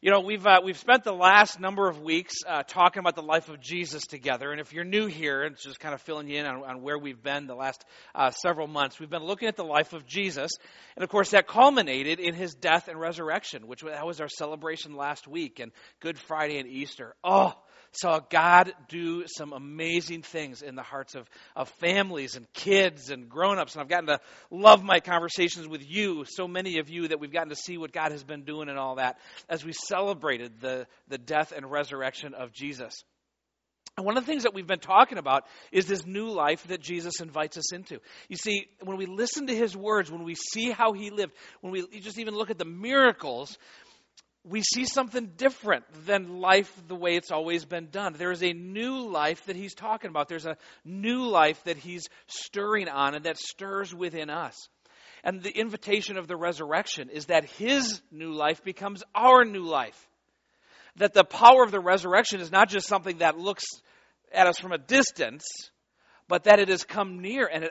You know, we've spent the last number of weeks talking about the life of Jesus together, and if you're new here, it's just kind of filling you in on where we've been the last several months. We've been looking at the life of Jesus, and of course that culminated in his death and resurrection, that was our celebration last week, and Good Friday and Easter. Saw God do some amazing things in the hearts of families and kids and grown-ups. And I've gotten to love my conversations with you, so many of you, that we've gotten to see what God has been doing and all that as we celebrated the death and resurrection of Jesus. And one of the things that we've been talking about is this new life that Jesus invites us into. You see, when we listen to his words, when we see how he lived, when we just even look at the miracles, we see something different than life the way it's always been done. There is a new life that he's talking about. There's a new life that he's stirring on and that stirs within us. And the invitation of the resurrection is that his new life becomes our new life. That the power of the resurrection is not just something that looks at us from a distance, but that it has come near and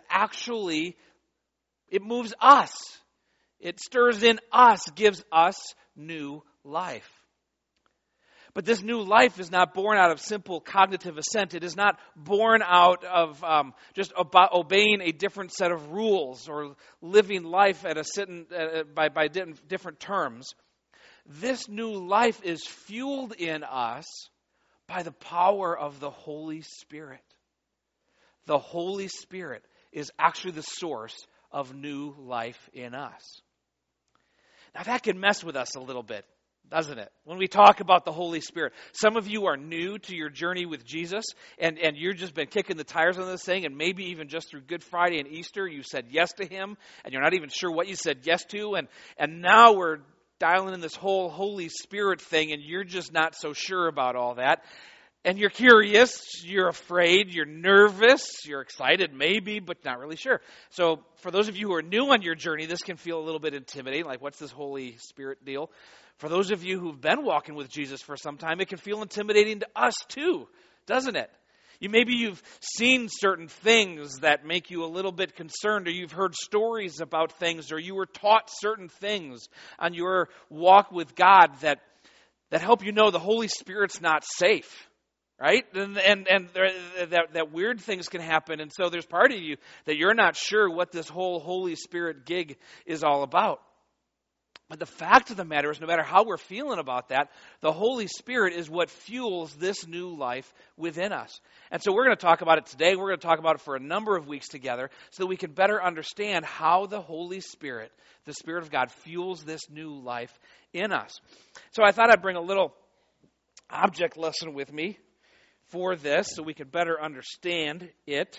it moves us. It stirs in us, gives us new life. But this new life is not born out of simple cognitive assent. It is not born out of just obeying a different set of rules or living life at by different terms. This new life is fueled in us by the power of the Holy Spirit. The Holy Spirit is actually the source of new life in us. Now that can mess with us a little bit, doesn't it? When we talk about the Holy Spirit. Some of you are new to your journey with Jesus, and you've just been kicking the tires on this thing, and maybe even just through Good Friday and Easter, you said yes to him, and you're not even sure what you said yes to, and now we're dialing in this whole Holy Spirit thing, and you're just not so sure about all that. And you're curious, you're afraid, you're nervous, you're excited maybe, but not really sure. So for those of you who are new on your journey, this can feel a little bit intimidating, like what's this Holy Spirit deal? For those of you who've been walking with Jesus for some time, it can feel intimidating to us too, doesn't it? Maybe you've seen certain things that make you a little bit concerned, or you've heard stories about things, or you were taught certain things on your walk with God that help you know the Holy Spirit's not safe. Right? And that weird things can happen. And so there's part of you that you're not sure what this whole Holy Spirit gig is all about. But the fact of the matter is, no matter how we're feeling about that, the Holy Spirit is what fuels this new life within us. And so we're going to talk about it today. We're going to talk about it for a number of weeks together so that we can better understand how the Holy Spirit, the Spirit of God, fuels this new life in us. So I thought I'd bring a little object lesson with me for this so we could better understand it.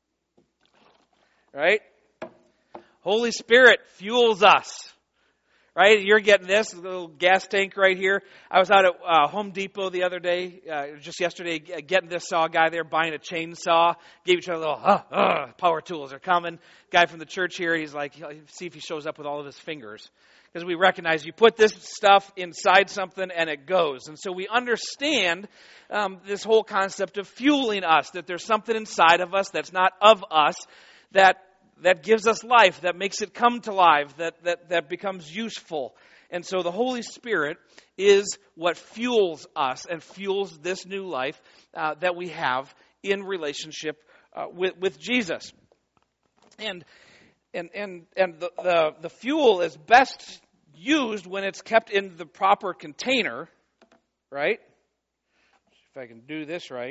Right? Holy Spirit fuels us. Right? You're getting this little gas tank right here. I was out at Home Depot the other day, just yesterday, getting this saw guy there buying a chainsaw. Gave each other a little, power tools are coming. Guy from the church here, he's like, see if he shows up with all of his fingers. Because we recognize you put this stuff inside something and it goes. And so we understand this whole concept of fueling us, that there's something inside of us that's not of us, that gives us life, that makes it come to life, that becomes useful. And so the Holy Spirit is what fuels us and fuels this new life that we have in relationship with Jesus. And the fuel is best used when it's kept in the proper container, right? If I can do this right.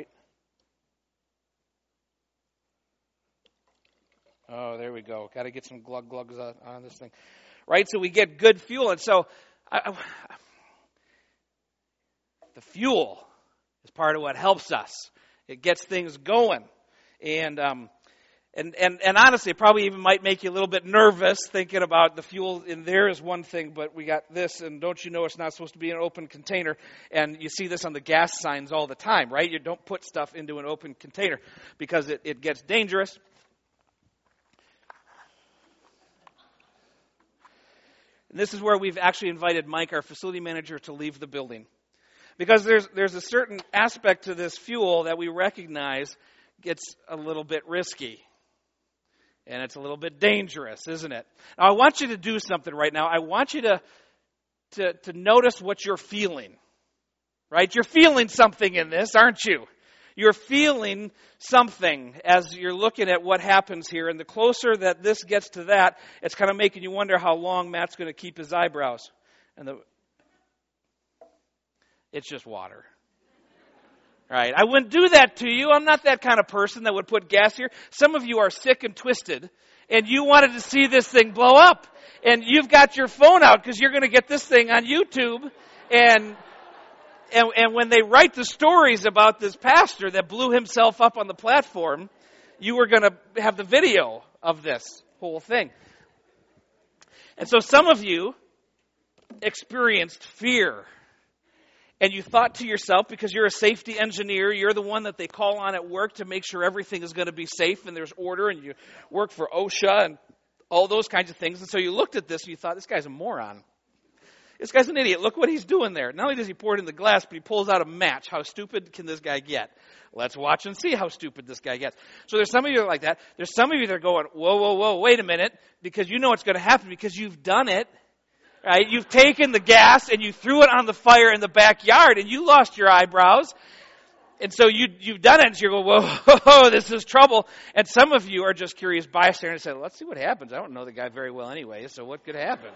Oh, there we go. Got to get some glugs on this thing. Right? So we get good fuel. And so the fuel is part of what helps us. It gets things going. And honestly, it probably even might make you a little bit nervous thinking about the fuel in there is one thing, but we got this, and don't you know it's not supposed to be in an open container? And you see this on the gas signs all the time, right? You don't put stuff into an open container because it gets dangerous. And this is where we've actually invited Mike, our facility manager, to leave the building. Because there's a certain aspect to this fuel that we recognize gets a little bit risky. And it's a little bit dangerous, isn't it? Now, I want you to do something right now. I want you to to notice what you're feeling. Right? You're feeling something in this, aren't you? You're feeling something as you're looking at what happens here. And the closer that this gets to that, it's kind of making you wonder how long Matt's going to keep his eyebrows. It's just water. Right? I wouldn't do that to you. I'm not that kind of person that would put gas here. Some of you are sick and twisted, and you wanted to see this thing blow up. And you've got your phone out because you're going to get this thing on YouTube. And when they write the stories about this pastor that blew himself up on the platform, you were going to have the video of this whole thing. And so some of you experienced fear. And you thought to yourself, because you're a safety engineer, you're the one that they call on at work to make sure everything is going to be safe and there's order, and you work for OSHA and all those kinds of things. And so you looked at this and you thought, this guy's a moron. This guy's an idiot. Look what he's doing there. Not only does he pour it in the glass, but he pulls out a match. How stupid can this guy get? Let's watch and see how stupid this guy gets. So there's some of you that are like that. There's some of you that are going, whoa, wait a minute, because you know what's going to happen because you've done it. Right? You've taken the gas and you threw it on the fire in the backyard and you lost your eyebrows. And so you've done it and you go, whoa, this is trouble. And some of you are just curious bystanders and say, let's see what happens. I don't know the guy very well anyway, so what could happen?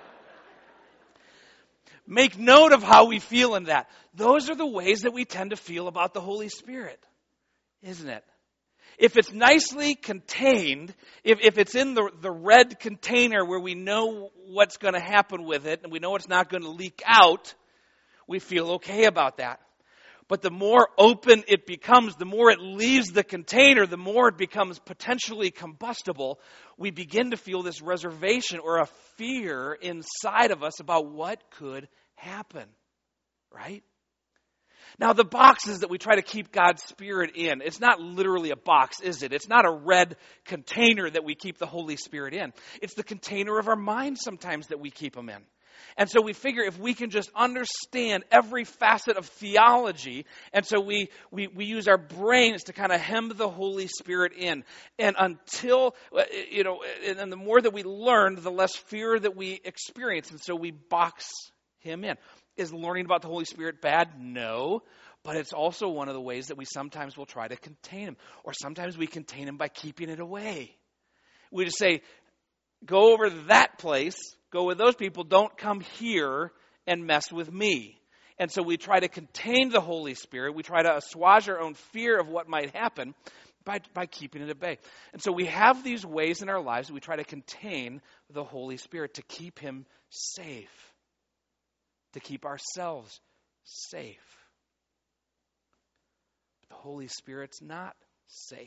Make note of how we feel in that. Those are the ways that we tend to feel about the Holy Spirit, isn't it? If it's nicely contained, if it's in the red container where we know what's going to happen with it and we know it's not going to leak out, we feel okay about that. But the more open it becomes, the more it leaves the container, the more it becomes potentially combustible, we begin to feel this reservation or a fear inside of us about what could happen, right? Now, the boxes that we try to keep God's Spirit in, it's not literally a box, is it? It's not a red container that we keep the Holy Spirit in. It's the container of our mind sometimes that we keep Him in. And so we figure if we can just understand every facet of theology, and so we use our brains to kind of hem the Holy Spirit in. And until, and the more that we learn, the less fear that we experience. And so we box Him in. Is learning about the Holy Spirit bad? No. But it's also one of the ways that we sometimes will try to contain Him. Or sometimes we contain Him by keeping it away. We just say, go over to that place, go with those people, don't come here and mess with me. And so we try to contain the Holy Spirit. We try to assuage our own fear of what might happen by keeping it at bay. And so we have these ways in our lives that we try to contain the Holy Spirit to keep Him safe. To keep ourselves safe. The Holy Spirit's not safe.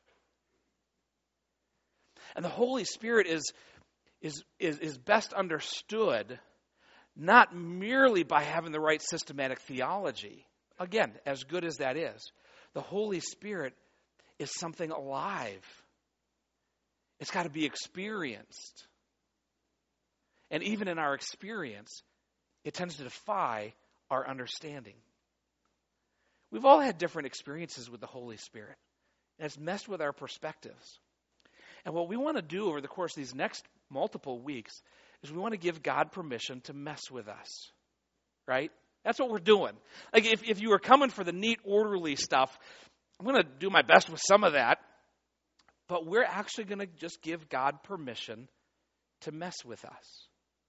And the Holy Spirit is best understood not merely by having the right systematic theology. Again, as good as that is, the Holy Spirit is something alive. It's got to be experienced. And even in our experience, it tends to defy our understanding. We've all had different experiences with the Holy Spirit. And it's messed with our perspectives. And what we want to do over the course of these next multiple weeks is we want to give God permission to mess with us. Right? That's what we're doing. Like if you were coming for the neat, orderly stuff, I'm going to do my best with some of that. But we're actually going to just give God permission to mess with us.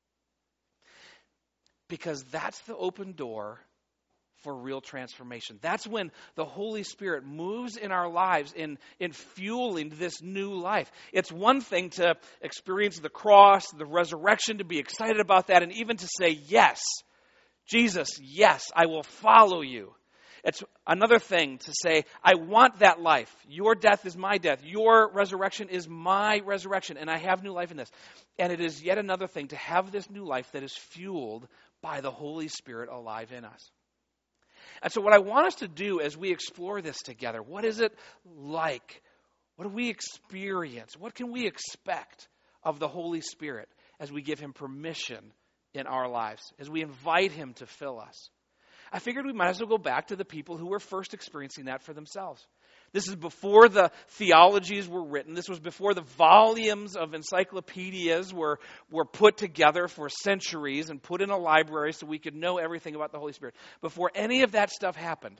Because that's the open door for real transformation. That's when the Holy Spirit moves in our lives in fueling this new life. It's one thing to experience the cross, the resurrection, to be excited about that, and even to say, yes, Jesus, yes, I will follow you. It's another thing to say, I want that life. Your death is my death. Your resurrection is my resurrection, and I have new life in this. And it is yet another thing to have this new life that is fueled by the Holy Spirit alive in us. And so what I want us to do as we explore this together, what is it like? What do we experience? What can we expect of the Holy Spirit as we give Him permission in our lives, as we invite Him to fill us? I figured we might as well go back to the people who were first experiencing that for themselves. This is before the theologies were written. This was before the volumes of encyclopedias were put together for centuries and put in a library so we could know everything about the Holy Spirit. Before any of that stuff happened,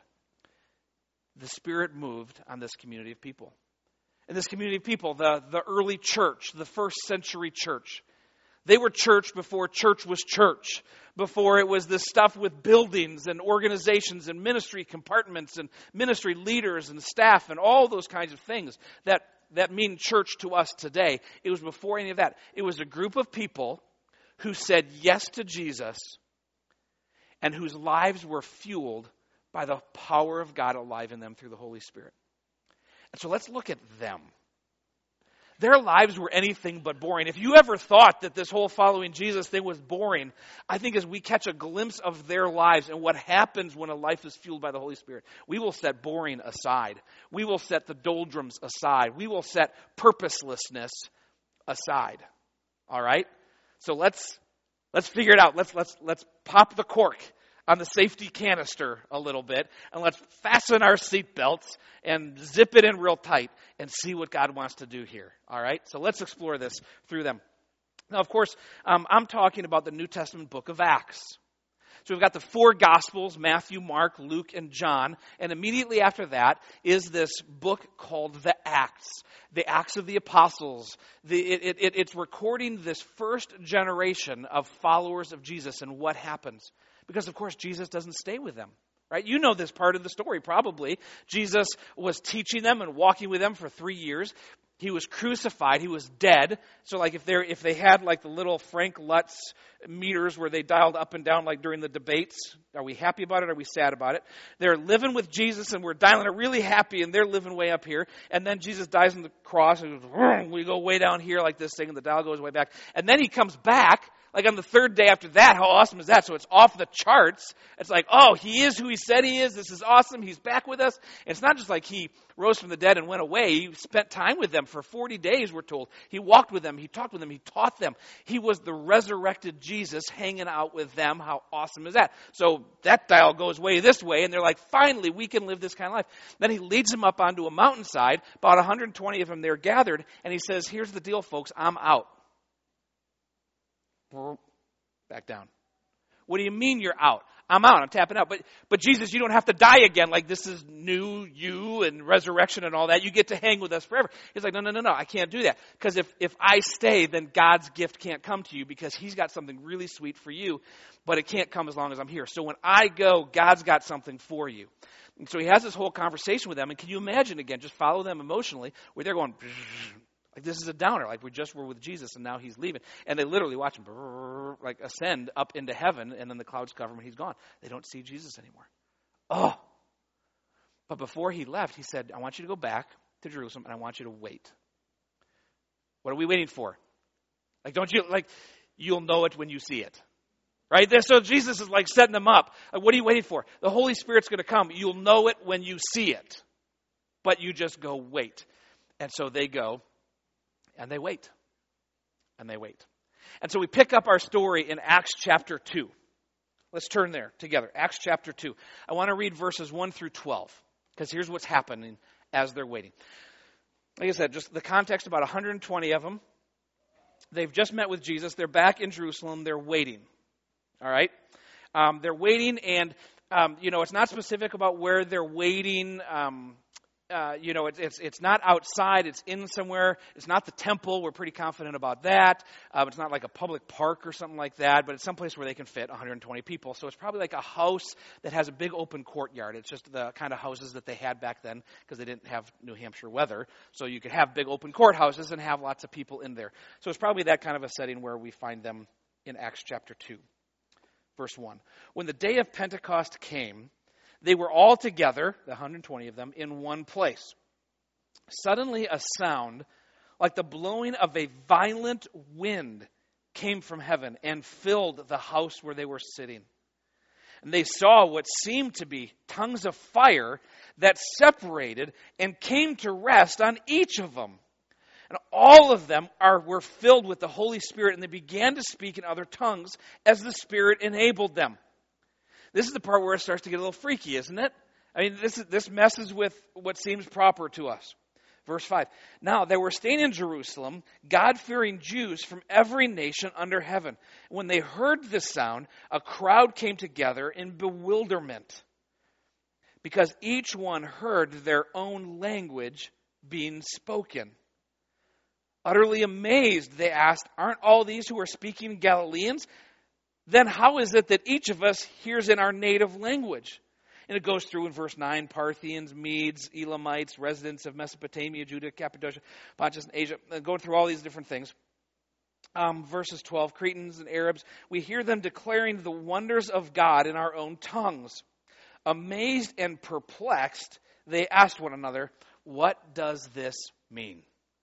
the Spirit moved on this community of people. And this community of people, the early church, the first century church, they were church before church was church, before it was this stuff with buildings and organizations and ministry compartments and ministry leaders and staff and all those kinds of things that mean church to us today. It was before any of that. It was a group of people who said yes to Jesus and whose lives were fueled by the power of God alive in them through the Holy Spirit. And so let's look at them. Their lives were anything but boring. If you ever thought that this whole following Jesus thing was boring, I think as we catch a glimpse of their lives and what happens when a life is fueled by the Holy Spirit, we will set boring aside. We will set the doldrums aside. We will set purposelessness aside. All right? So let's figure it out. Let's pop the cork on the safety canister a little bit, and let's fasten our seatbelts and zip it in real tight and see what God wants to do here. All right? So let's explore this through them. Now, of course, I'm talking about the New Testament book of Acts. So we've got the four Gospels, Matthew, Mark, Luke, and John. And immediately after that is this book called the Acts of the Apostles. It's recording this first generation of followers of Jesus and what happens. Because, of course, Jesus doesn't stay with them. Right? You know this part of the story, probably. Jesus was teaching them and walking with them for 3 years. He was crucified. He was dead. So, like, if they had like the little Frank Lutz meters where they dialed up and down, like during the debates, are we happy about it? Are we sad about it? They're living with Jesus, and we're dialing it really happy, and they're living way up here. And then Jesus dies on the cross, and we go way down here like this thing, and the dial goes way back. And then he comes back. Like on the third day after that, how awesome is that? So it's off the charts. It's like, oh, he is who he said he is. This is awesome. He's back with us. And it's not just like he rose from the dead and went away. He spent time with them for 40 days, we're told. He walked with them. He talked with them. He taught them. He was the resurrected Jesus hanging out with them. How awesome is that? So that dial goes way this way, and they're like, finally, we can live this kind of life. Then he leads them up onto a mountainside. About 120 of them there gathered, and he says, here's the deal, folks. I'm out. Back down. What do you mean you're out? I'm out. I'm tapping out. But Jesus, you don't have to die again. Like this is new you and resurrection and all that. You get to hang with us forever. He's like, no. I can't do that. Because if I stay, then God's gift can't come to you because he's got something really sweet for you. But it can't come as long as I'm here. So when I go, God's got something for you. And so he has this whole conversation with them. And can you imagine, again, just follow them emotionally, where they're going, like this is a downer. Like we just were with Jesus and now he's leaving. And they literally watch him like ascend up into heaven, and then the clouds cover him and he's gone. They don't see Jesus anymore. Oh. But before he left, he said, I want you to go back to Jerusalem and I want you to wait. What are we waiting for? Like, don't you, like, you'll know it when you see it. Right? So Jesus is like setting them up. Like, what are you waiting for? The Holy Spirit's going to come. You'll know it when you see it. But you just go wait. And so they go. And they wait. And they wait. And so we pick up our story in Acts chapter 2. Let's turn there together. Acts chapter 2. I want to read verses 1 through 12. Because here's what's happening as they're waiting. Like I said, just the context, about 120 of them. They've just met with Jesus. They're back in Jerusalem. They're waiting. All right? They're waiting, and, it's not specific about where they're waiting. It's not outside. It's in somewhere. It's not the temple. We're pretty confident about that. It's not like a public park or something like that, but it's someplace where they can fit 120 people. So it's probably like a house that has a big open courtyard. It's just the kind of houses that they had back then because they didn't have New Hampshire weather. So you could have big open courthouses and have lots of people in there. So it's probably that kind of a setting where we find them in Acts chapter 2. Verse 1. When the day of Pentecost came, they were all together, the 120 of them, in one place. Suddenly a sound like the blowing of a violent wind came from heaven and filled the house where they were sitting. And they saw what seemed to be tongues of fire that separated and came to rest on each of them. And all of them were filled with the Holy Spirit, and they began to speak in other tongues as the Spirit enabled them. This is the part where it starts to get a little freaky, isn't it? I mean, this messes with what seems proper to us. Verse 5, now there were staying in Jerusalem God-fearing Jews from every nation under heaven. When they heard this sound, a crowd came together in bewilderment, because each one heard their own language being spoken. Utterly amazed, they asked, aren't all these who are speaking Galileans? Then how is it that each of us hears in our native language? And it goes through in verse 9, Parthians, Medes, Elamites, residents of Mesopotamia, Judah, Cappadocia, Pontus, and Asia, going through all these different things. Verses 12, Cretans and Arabs, we hear them declaring the wonders of God in our own tongues. Amazed and perplexed, they asked one another, what does this mean?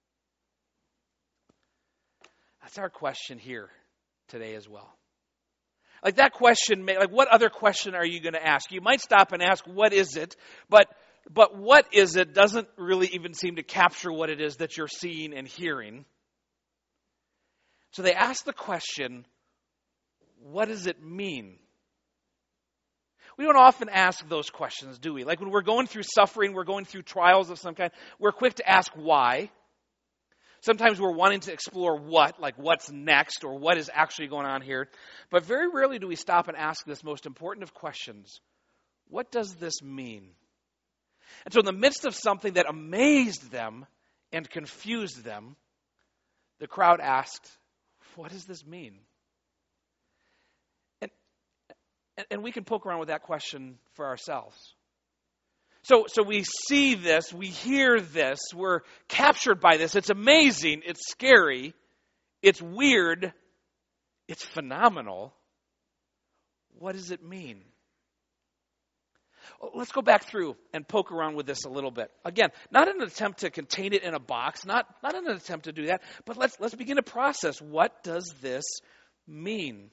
That's our question here today as well. Like that question, like what other question are you going to ask? You might stop and ask, what is it? But what is it doesn't really even seem to capture what it is that you're seeing and hearing. So they ask the question, what does it mean? We don't often ask those questions, do we? Like when we're going through suffering, we're going through trials of some kind, we're quick to ask why. Sometimes we're wanting to explore what, like what's next or what is actually going on here. But very rarely do we stop and ask this most important of questions. What does this mean? And so in the midst of something that amazed them and confused them, the crowd asked, what does this mean? And we can poke around with that question for ourselves. So we see this, we hear this, we're captured by this. It's amazing, it's scary, it's weird, it's phenomenal. What does it mean? Well, let's go back through and poke around with this a little bit. Again, not in an attempt to contain it in a box, not in an attempt to do that, but let's begin to process, what does this mean?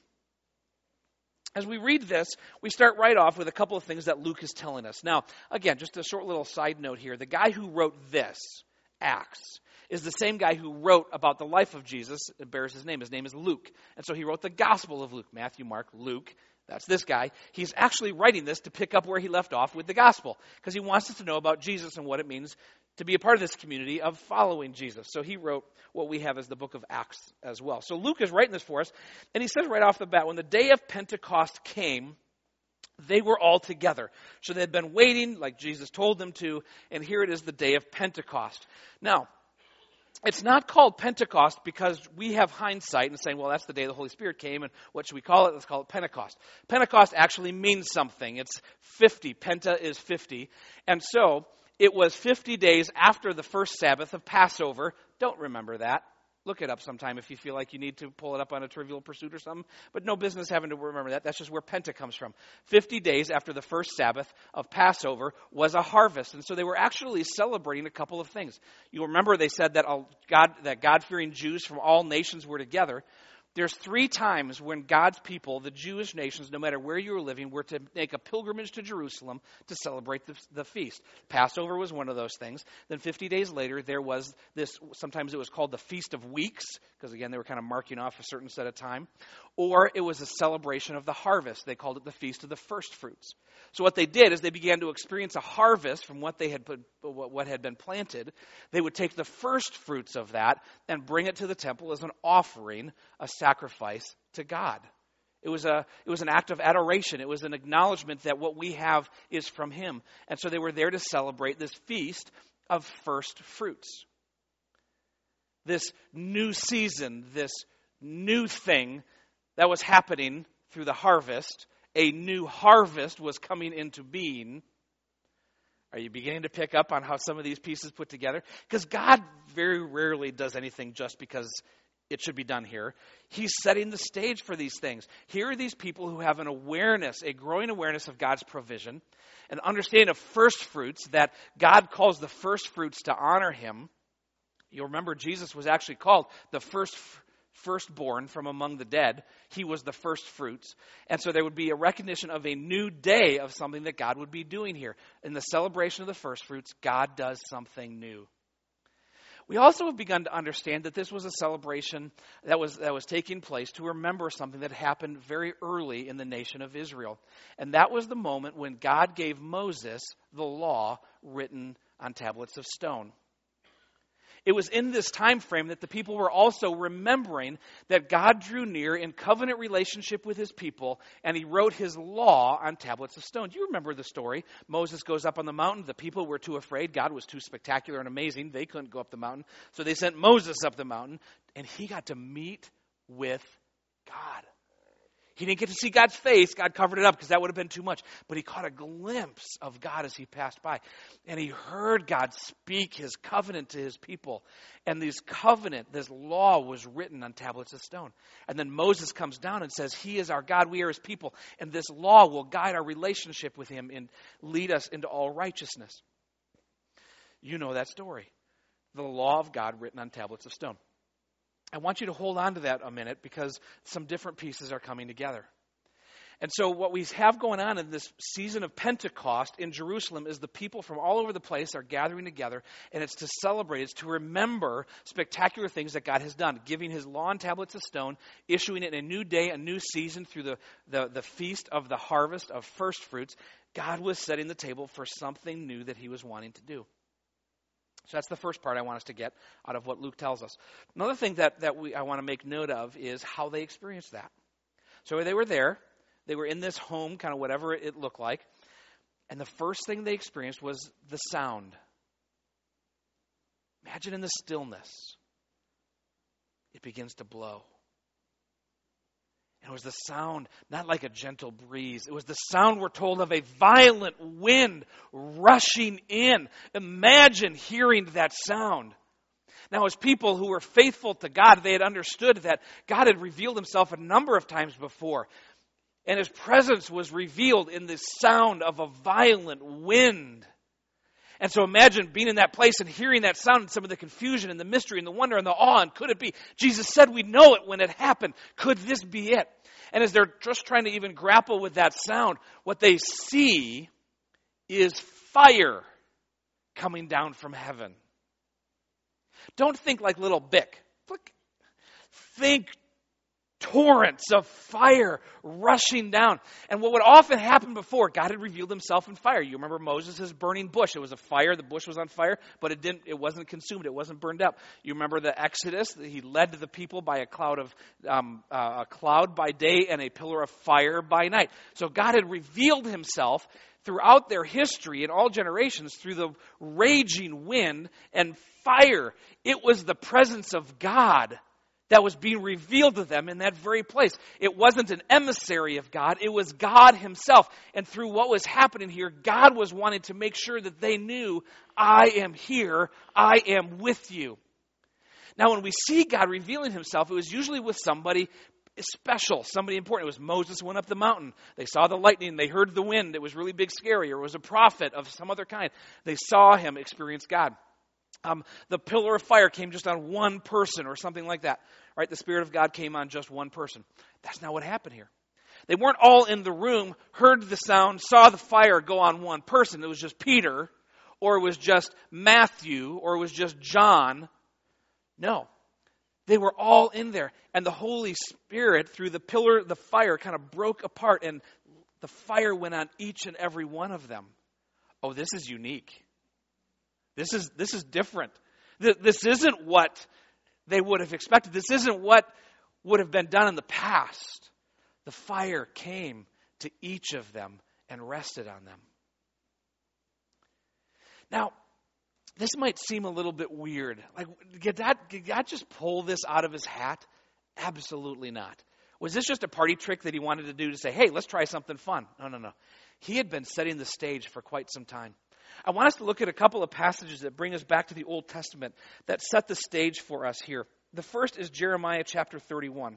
As we read this, we start right off with a couple of things that Luke is telling us. Now, again, just a short little side note here. The guy who wrote this, Acts, is the same guy who wrote about the life of Jesus. It bears his name. His name is Luke. And so he wrote the Gospel of Luke. Matthew, Mark, Luke. That's this guy. He's actually writing this to pick up where he left off with the Gospel, because he wants us to know about Jesus and what it means to be a part of this community of following Jesus. So he wrote what we have as the book of Acts as well. So Luke is writing this for us, and he says right off the bat, when the day of Pentecost came, they were all together. So they had been waiting, like Jesus told them to, and here it is, the day of Pentecost. Now, it's not called Pentecost because we have hindsight and saying, well, that's the day the Holy Spirit came, and what should we call it? Let's call it Pentecost. Pentecost actually means something. It's 50. Penta is 50. And so it was 50 days after the first Sabbath of Passover. Don't remember that. Look it up sometime if you feel like you need to pull it up on a Trivial Pursuit or something. But no business having to remember that. That's just where Penta comes from. 50 days after the first Sabbath of Passover was a harvest. And so they were actually celebrating a couple of things. You'll remember they said that God-fearing Jews from all nations were together. There's 3 times when God's people, the Jewish nations, no matter where you were living, were to make a pilgrimage to Jerusalem to celebrate the feast. Passover was one of those things. Then 50 days later, there was this, sometimes it was called the Feast of Weeks, because again, they were kind of marking off a certain set of time. Or it was a celebration of the harvest. They called it the Feast of the First Fruits. So what they did is they began to experience a harvest from what had been planted. They would take the first fruits of that and bring it to the temple as an offering, a sacrifice to God. It was an act of adoration. It was an acknowledgement that what we have is from Him. And so they were there to celebrate this feast of first fruits. This new season, this new thing that was happening through the harvest. A new harvest was coming into being. Are you beginning to pick up on how some of these pieces put together? Because God very rarely does anything just because it should be done here. He's setting the stage for these things. Here are these people who have an awareness, a growing awareness of God's provision, an understanding of first fruits, that God calls the first fruits to honor Him. You'll remember Jesus was actually called the firstborn from among the dead. He was the first fruits. And so there would be a recognition of a new day of something that God would be doing here. In the celebration of the first fruits, God does something new. We also have begun to understand that this was a celebration that was taking place to remember something that happened very early in the nation of Israel. And that was the moment when God gave Moses the law written on tablets of stone. It was in this time frame that the people were also remembering that God drew near in covenant relationship with his people, and he wrote his law on tablets of stone. You remember the story. Moses goes up on the mountain. The people were too afraid. God was too spectacular and amazing. They couldn't go up the mountain. So they sent Moses up the mountain, and he got to meet with God. He didn't get to see God's face. God covered it up because that would have been too much. But he caught a glimpse of God as he passed by. And he heard God speak his covenant to his people. And this law was written on tablets of stone. And then Moses comes down and says, he is our God, we are his people. And this law will guide our relationship with him and lead us into all righteousness. You know that story. The law of God written on tablets of stone. I want you to hold on to that a minute because some different pieces are coming together. And so what we have going on in this season of Pentecost in Jerusalem is the people from all over the place are gathering together, and it's to celebrate, it's to remember spectacular things that God has done, giving his law on tablets of stone, issuing it in a new day, a new season through the feast of the harvest of first fruits. God was setting the table for something new that he was wanting to do. So that's the first part I want us to get out of what Luke tells us. Another thing that I want to make note of is how they experienced that. So they were there. They were in this home, kind of whatever it looked like. And the first thing they experienced was the sound. Imagine in the stillness, it begins to blow. And it was the sound, not like a gentle breeze. It was the sound, we're told, of a violent wind rushing in. Imagine hearing that sound. Now, as people who were faithful to God, they had understood that God had revealed himself a number of times before. And his presence was revealed in the sound of a violent wind. And so imagine being in that place and hearing that sound and some of the confusion and the mystery and the wonder and the awe. And could it be? Jesus said we'd know it when it happened. Could this be it? And as they're just trying to even grapple with that sound, what they see is fire coming down from heaven. Don't think like little Bic. Think torrents of fire rushing down. And what would often happen before, God had revealed himself in fire. You remember Moses' burning bush. It was a fire. The bush was on fire, but it wasn't consumed. It wasn't burned up. You remember the Exodus. He led the people by a cloud by day and a pillar of fire by night. So God had revealed himself throughout their history in all generations through the raging wind and fire. It was the presence of God that was being revealed to them in that very place. It wasn't an emissary of God. It was God himself. And through what was happening here, God was wanting to make sure that they knew, I am here. I am with you. Now, when we see God revealing himself, it was usually with somebody special, somebody important. It was Moses who went up the mountain. They saw the lightning. They heard the wind. It was really big, scary. Or it was a prophet of some other kind. They saw him experience God. The pillar of fire came just on one person or something like that. Right? The Spirit of God came on just one person. That's not what happened here. They weren't all in the room, heard the sound, saw the fire go on one person. It was just Peter, or it was just Matthew, or it was just John. No. They were all in there. And the Holy Spirit, through the pillar, the fire, kind of broke apart, and the fire went on each and every one of them. Oh, this is unique. This is different. This isn't what they would have expected. This isn't what would have been done in the past. The fire came to each of them and rested on them. Now, this might seem a little bit weird. Like, did God just pull this out of his hat? Absolutely not. Was this just a party trick that he wanted to do to say, hey, let's try something fun? No. He had been setting the stage for quite some time. I want us to look at a couple of passages that bring us back to the Old Testament that set the stage for us here. The first is Jeremiah chapter 31.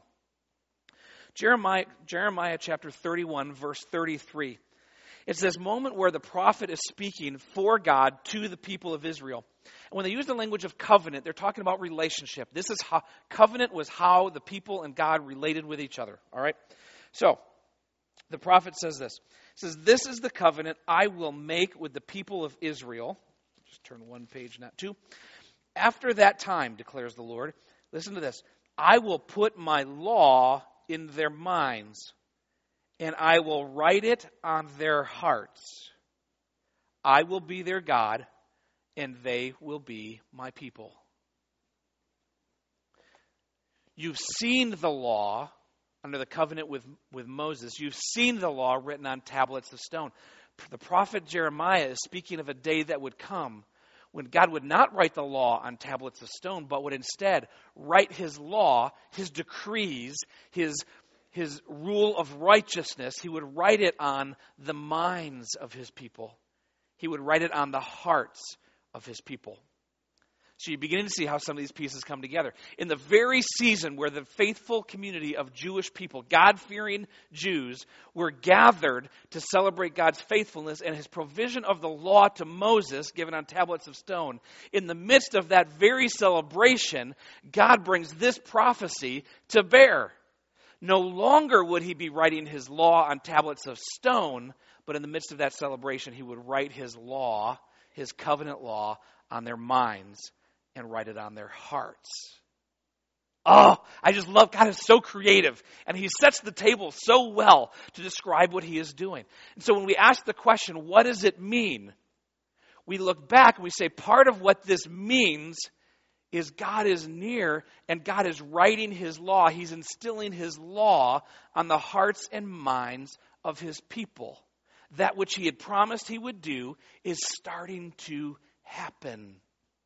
Jeremiah chapter 31, verse 33. It's this moment where the prophet is speaking for God to the people of Israel. And when they use the language of covenant, they're talking about relationship. This is how covenant was how the people and God related with each other. All right? So, the prophet says this. He says, this is the covenant I will make with the people of Israel. Just turn one page, not two. After that time, declares the Lord, listen to this, I will put my law in their minds, and I will write it on their hearts. I will be their God, and they will be my people. You've seen the law under the covenant with Moses. You've seen the law written on tablets of stone. The prophet Jeremiah is speaking of a day that would come when God would not write the law on tablets of stone, but would instead write his law, his decrees, his rule of righteousness. He would write it on the minds of his people. He would write it on the hearts of his people. So you're beginning to see how some of these pieces come together. In the very season where the faithful community of Jewish people, God-fearing Jews, were gathered to celebrate God's faithfulness and his provision of the law to Moses, given on tablets of stone, in the midst of that very celebration, God brings this prophecy to bear. No longer would he be writing his law on tablets of stone, but in the midst of that celebration, he would write his law, his covenant law, on their minds and write it on their hearts. Oh, I just love, God is so creative, and he sets the table so well to describe what he is doing. And so when we ask the question, what does it mean? We look back and we say, part of what this means is God is near, and God is writing his law. He's instilling his law on the hearts and minds of his people. That which he had promised he would do is starting to happen.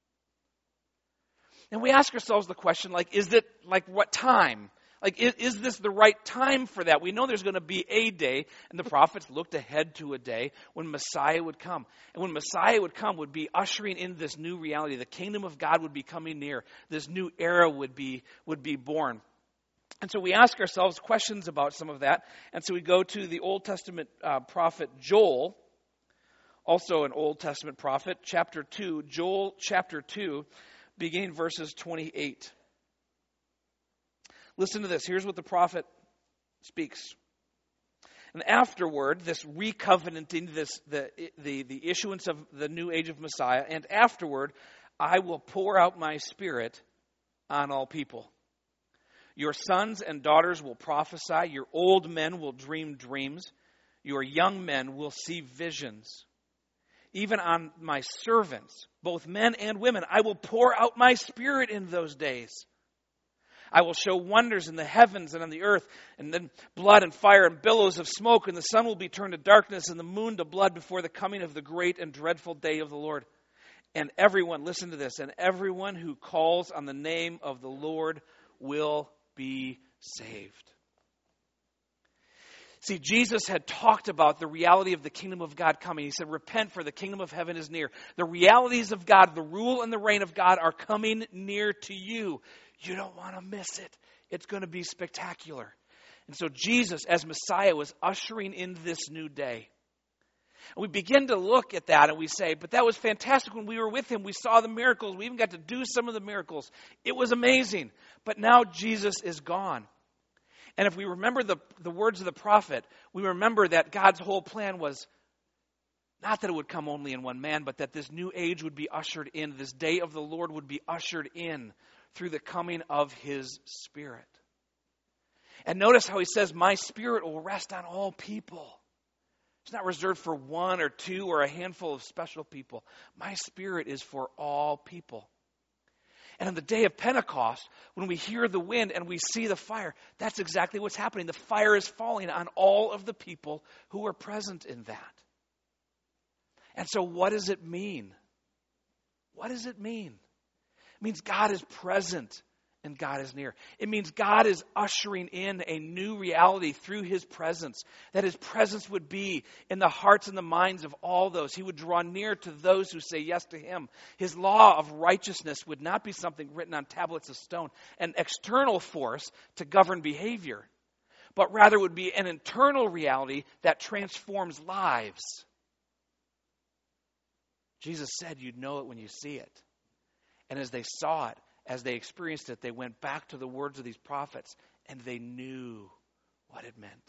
And we ask ourselves the question, is it, what time? Is this the right time for that? We know there's going to be a day, and the prophets looked ahead to a day when Messiah would come. And when Messiah would come, would be ushering in this new reality. The kingdom of God would be coming near. This new era would be born. And so we ask ourselves questions about some of that. And so we go to the Old Testament prophet Joel, also an Old Testament prophet, chapter 2, Joel chapter 2, beginning verses 28. Listen to this. Here's what the prophet speaks. And afterward, this recovenanting, the issuance of the new age of Messiah, and afterward, I will pour out my spirit on all people. Your sons and daughters will prophesy. Your old men will dream dreams. Your young men will see visions. Even on my servants, both men and women, I will pour out my spirit in those days. I will show wonders in the heavens and on the earth, and then blood and fire and billows of smoke, and the sun will be turned to darkness and the moon to blood before the coming of the great and dreadful day of the Lord. And everyone, listen to this, and everyone who calls on the name of the Lord will be saved. See, Jesus had talked about the reality of the kingdom of God coming. He said, repent, for the kingdom of heaven is near. The realities of God, the rule and the reign of God are coming near to you. You don't want to miss it. It's going to be spectacular. And so Jesus, as Messiah, was ushering in this new day. And we begin to look at that and we say, but that was fantastic when we were with him. We saw the miracles. We even got to do some of the miracles. It was amazing. But now Jesus is gone. And if we remember the words of the prophet, we remember that God's whole plan was not that it would come only in one man, but that this new age would be ushered in. This day of the Lord would be ushered in through the coming of his Spirit. And notice how he says, my Spirit will rest on all people. It's not reserved for one or two or a handful of special people. My Spirit is for all people. And on the day of Pentecost, when we hear the wind and we see the fire, that's exactly what's happening. The fire is falling on all of the people who are present in that. And so what does it mean? What does it mean? It means God is present and God is near. It means God is ushering in a new reality through his presence. That his presence would be in the hearts and the minds of all those. He would draw near to those who say yes to him. His law of righteousness would not be something written on tablets of stone, an external force to govern behavior, but rather would be an internal reality that transforms lives. Jesus said you'd know it when you see it. And as they saw it, as they experienced it, they went back to the words of these prophets, and they knew what it meant.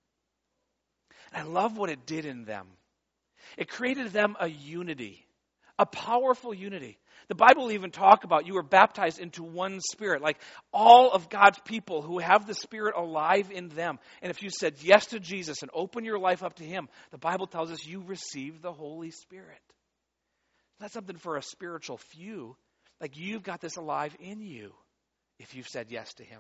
And I love what it did in them. It created them a unity, A powerful unity. The Bible will even talk about you were baptized into one Spirit, like all of God's people who have the Spirit alive in them. And if you said yes to Jesus and open your life up to Him, the Bible tells us you receive the Holy Spirit. That's something for a spiritual few. Like you've got this alive in you if you've said yes to Him.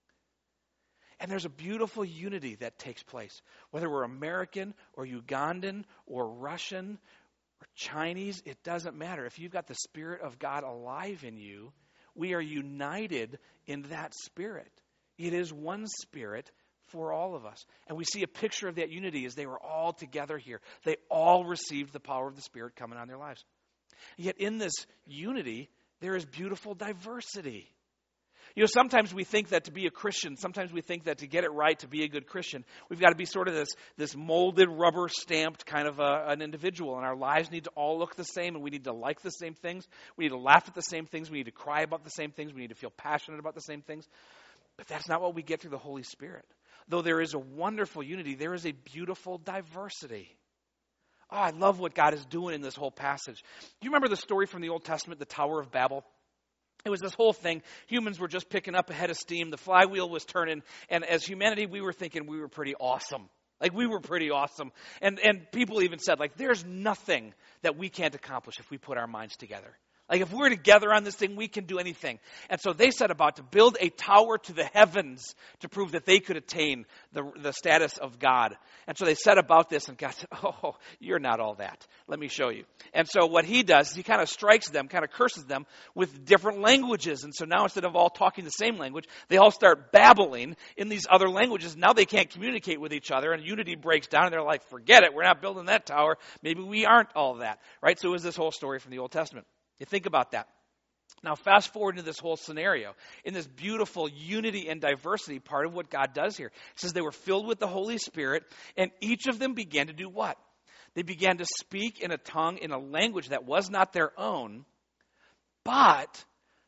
And there's a beautiful unity that takes place. Whether we're American or Ugandan or Russian or Chinese, it doesn't matter. If you've got the Spirit of God alive in you, we are united in that Spirit. It is one Spirit for all of us. And we see a picture of that unity as they were all together here. They all received the power of the Spirit coming on their lives. Yet in this unity, there is beautiful diversity. You know, sometimes we think that to be a Christian, sometimes we think that to get it right, to be a good Christian, we've got to be sort of this molded, rubber-stamped kind of an individual, and our lives need to all look the same, and we need to like the same things, we need to laugh at the same things, we need to cry about the same things, we need to feel passionate about the same things. But that's not what we get through the Holy Spirit. Though there is a wonderful unity, there is a beautiful diversity. Oh, I love what God is doing in this whole passage. Do you remember the story from the Old Testament, the Tower of Babel? It was this whole thing. Humans were just picking up a head of steam. The flywheel was turning. And as humanity, we were thinking we were pretty awesome. Like, we were pretty awesome. And people even said, like, there's nothing that we can't accomplish if we put our minds together. Like, if we're together on this thing, we can do anything. And so they set about to build a tower to the heavens to prove that they could attain the status of God. And so they set about this, and God said, oh, you're not all that. Let me show you. And so what He does is He kind of strikes them, kind of curses them with different languages. And so now instead of all talking the same language, they all start babbling in these other languages. Now they can't communicate with each other, and unity breaks down, and they're like, forget it, we're not building that tower. Maybe we aren't all that. Right? So it was this whole story from the Old Testament. You think about that. Now, fast forward into this whole scenario. In this beautiful unity and diversity, part of what God does here, it says they were filled with the Holy Spirit, and each of them began to do what? They began to speak in a tongue, in a language that was not their own, but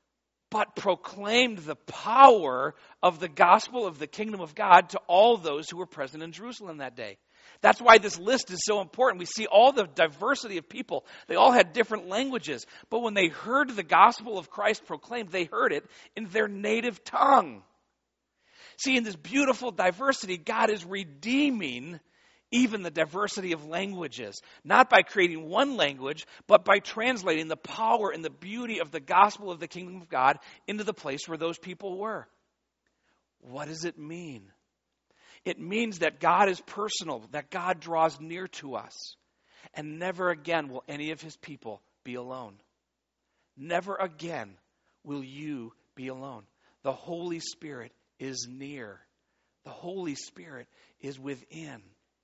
proclaimed the power of the gospel of the kingdom of God to all those who were present in Jerusalem that day. That's why this list is so important. We see all the diversity of people. They all had different languages. But when they heard the gospel of Christ proclaimed, they heard it in their native tongue. See, in this beautiful diversity, God is redeeming even the diversity of languages. Not by creating one language, but by translating the power and the beauty of the gospel of the kingdom of God into the place where those people were. What does it mean? It means that God is personal, that God draws near to us. And never again will any of His people be alone. Never again will you be alone. The Holy Spirit is near. The Holy Spirit is within.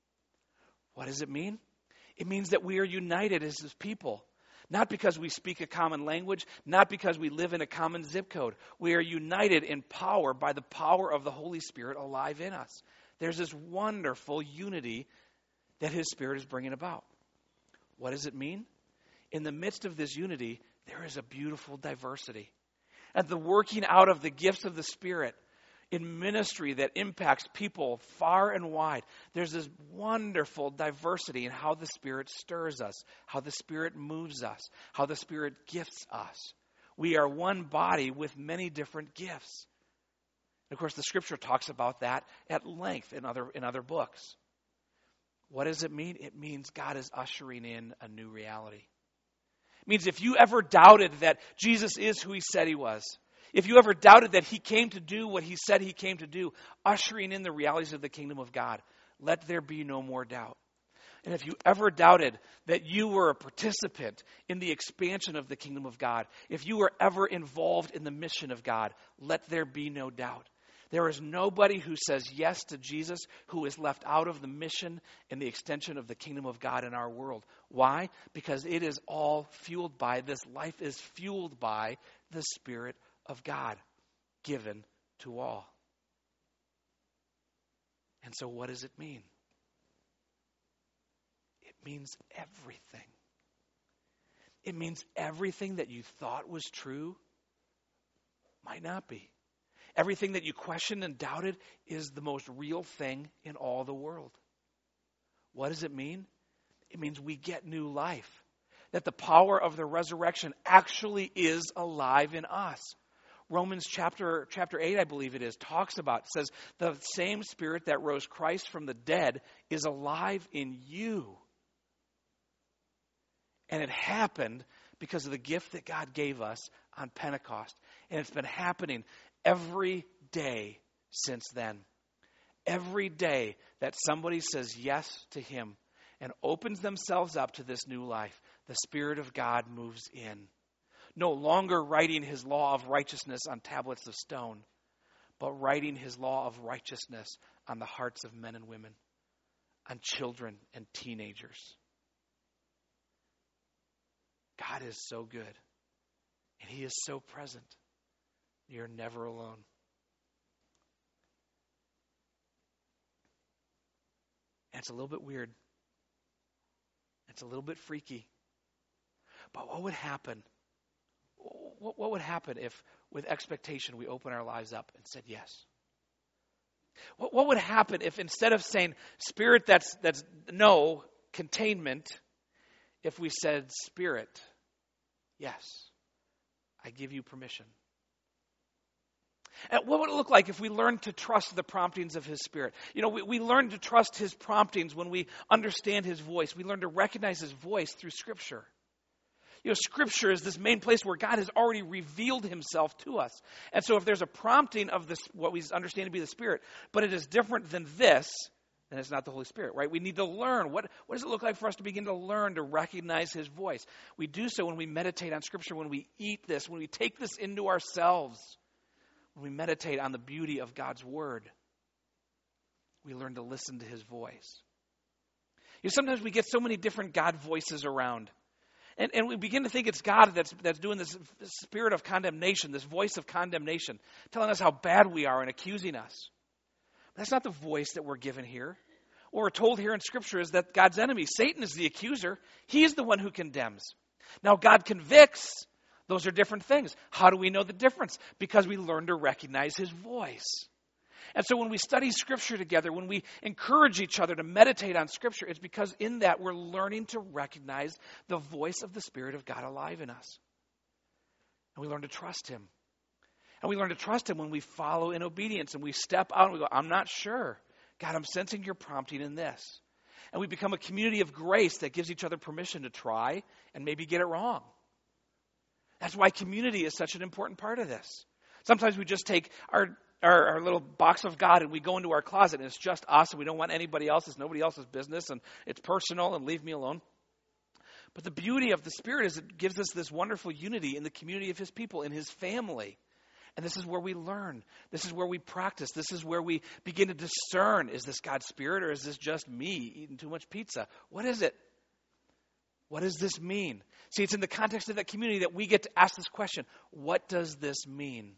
What does it mean? It means that we are united as His people. Not because we speak a common language, not because we live in a common zip code. We are united in power by the power of the Holy Spirit alive in us. There's this wonderful unity that His Spirit is bringing about. What does it mean? In the midst of this unity, there is a beautiful diversity. And the working out of the gifts of the Spirit in ministry that impacts people far and wide. There's this wonderful diversity in how the Spirit stirs us, how the Spirit moves us, how the Spirit gifts us. We are one body with many different gifts. Of course, the Scripture talks about that at length in other books. What does it mean? It means God is ushering in a new reality. It means if you ever doubted that Jesus is who He said He was, if you ever doubted that He came to do what He said He came to do, ushering in the realities of the kingdom of God, let there be no more doubt. And if you ever doubted that you were a participant in the expansion of the kingdom of God, if you were ever involved in the mission of God, let there be no doubt. There is nobody who says yes to Jesus who is left out of the mission and the extension of the kingdom of God in our world. Why? Because it is all fueled by, this life is fueled by the Spirit of God given to all. And so what does it mean? It means everything. It means everything that you thought was true might not be. Everything that you questioned and doubted is the most real thing in all the world. What does it mean? It means we get new life. that the power of the resurrection actually is alive in us. Romans chapter 8, I believe it is, talks about, says, the same Spirit that rose Christ from the dead is alive in you. And it happened because of the gift that God gave us on Pentecost. And it's been happening every day since then. Every day that somebody says yes to Him and opens themselves up to this new life, the Spirit of God moves in. No longer writing His law of righteousness on tablets of stone, but writing His law of righteousness on the hearts of men and women, on children and teenagers. God is so good, and He is so present. You're never alone. And it's a little bit weird. It's a little bit freaky. But what would happen? What would happen if, with expectation, we open our lives up and said yes? What would happen if, instead of saying, Spirit, that's no, containment, if we said, Spirit, yes, I give you permission? And what would it look like if we learned to trust the promptings of His Spirit? You know, we learn to trust His promptings when we understand His voice. We learn to recognize His voice through Scripture. You know, Scripture is this main place where God has already revealed Himself to us. And so if there's a prompting of this, what we understand to be the Spirit, but it is different than this, then it's not the Holy Spirit, right? We need to learn. What does it look like for us to begin to learn to recognize His voice? We do so when we meditate on Scripture, when we eat this, when we take this into ourselves, when we meditate on the beauty of God's Word. We learn to listen to His voice. You know, sometimes we get so many different God voices around. And we begin to think it's God that's doing this spirit of condemnation, this voice of condemnation, telling us how bad we are and accusing us. But that's not the voice that we're given here. What we're told here in Scripture is that God's enemy, Satan, is the accuser. He is the one who condemns. Now, God convicts. Those are different things. How do we know the difference? Because we learn to recognize His voice. And so when we study Scripture together, when we encourage each other to meditate on Scripture, it's because in that we're learning to recognize the voice of the Spirit of God alive in us. And we learn to trust Him. And we learn to trust Him when we follow in obedience and we step out and we go, I'm not sure. God, I'm sensing your prompting in this. And we become a community of grace that gives each other permission to try and maybe get it wrong. That's why community is such an important part of this. Sometimes we just take our little box of God and we go into our closet and it's just us and we don't want anybody else. It's nobody else's business and it's personal and leave me alone. But the beauty of the Spirit is it gives us this wonderful unity in the community of His people, in His family. And this is where we learn. This is where we practice. This is where we begin to discern, is this God's Spirit or is this just me eating too much pizza? What is it? What does this mean? See, it's in the context of that community that we get to ask this question. What does this mean?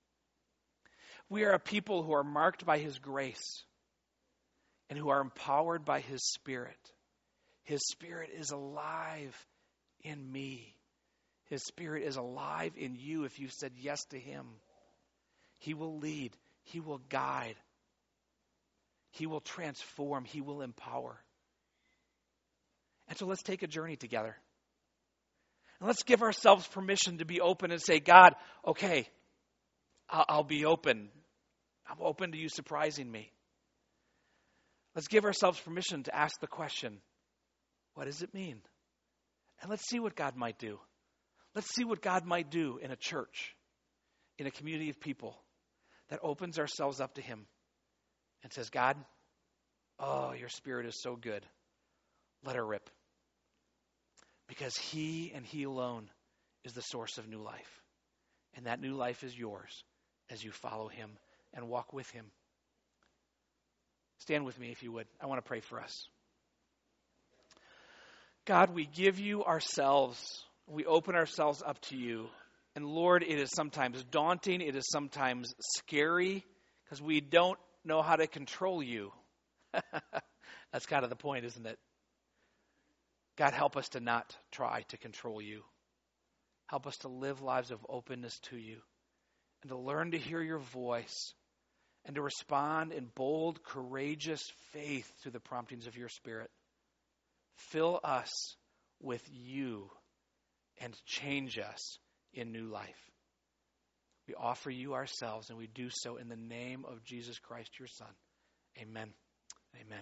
We are a people who are marked by His grace and who are empowered by His Spirit. His Spirit is alive in me. His Spirit is alive in you if you've said yes to Him. He will lead. He will guide. He will transform. He will empower. And so let's take a journey together. And let's give ourselves permission to be open and say, God, okay, I'll be open. I'm open to you surprising me. Let's give ourselves permission to ask the question, what does it mean? And let's see what God might do. Let's see what God might do in a church, in a community of people that opens ourselves up to Him and says, God, oh, your Spirit is so good. Let her rip. Because He and He alone is the source of new life. And that new life is yours as you follow Him and walk with Him. Stand with me if you would. I want to pray for us. God, we give you ourselves. We open ourselves up to you. And Lord, it is sometimes daunting. It is sometimes scary because we don't know how to control you. That's kind of the point, isn't it? God, help us to not try to control you. Help us to live lives of openness to you and to learn to hear your voice and to respond in bold, courageous faith to the promptings of your Spirit. Fill us with you and change us in new life. We offer you ourselves, and we do so in the name of Jesus Christ, your Son. Amen. Amen.